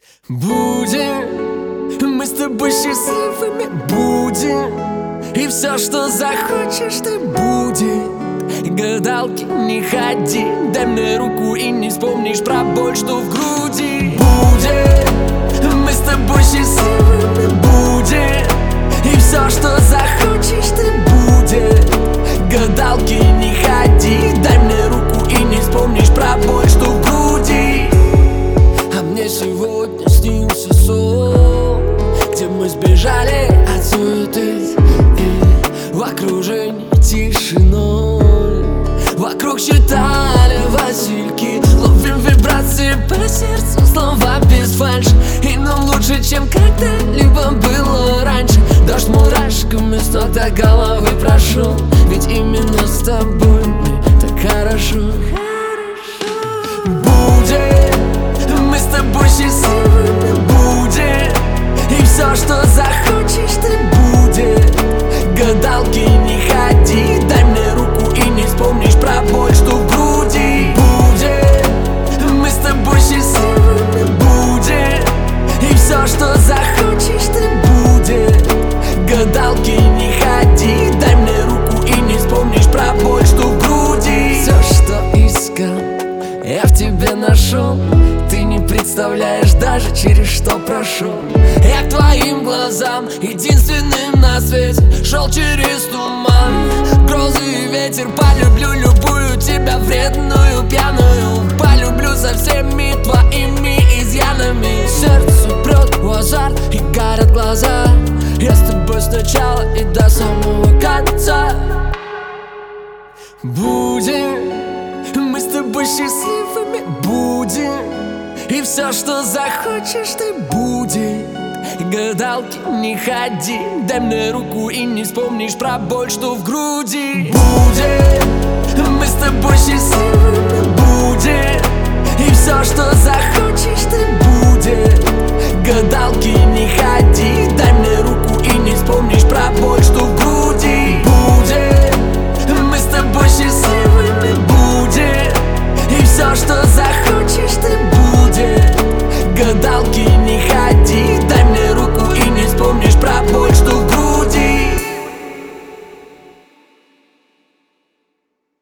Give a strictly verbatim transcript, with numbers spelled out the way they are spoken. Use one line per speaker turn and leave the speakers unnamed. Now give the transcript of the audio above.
Будем мы с тобой счастливыми, будем. И все, что захочешь, ты будет. Гадалки не ходи, дай мне руку и не вспомнишь про боль, что в груди. Будем мы с тобой счастливыми, будем. И все, что захочешь, ты будет. Гадалки не ходи, дай мне руку и не вспомнишь про боль, что в груди. А мне сегодня снился сон, где мы сбежали от суеты и в окружении тишиной. Вокруг считали васильки, ловим вибрации по сердцу, слова без фальши. И нам лучше, чем когда-либо было раньше. Дождь мурашками с ног до головы прошел, ведь именно с тобой мне так хорошо. Будем мы с тобой счастливыми, будем. И все, что захочешь, ты будет. Гадалки не ходи, дай мне руку и не вспомнишь про боль, что в груди. Будем мы с тобой счастливыми, будем. И все, что захочешь, ты будет. Гадалки не ходи, дай мне руку и не вспомнишь про боль, что в груди. Все, что искал, я в тебе нашел. Ты не представляешь даже, через что прошел. Я к твоим глазам, единственным на свете, шел через туман, грозы и ветер. Полюблю любую тебя, вредную, пьяную. Полюблю со всеми твоими изъянами. Сердце прет в азарт и горят глаза. Я с тобой сначала и до самого конца. Будем мы с тобой счастливыми, будем. И все, что захочешь, ты будет. Гадалки не ходи, дай мне руку и не вспомнишь про боль, что в груди. Будем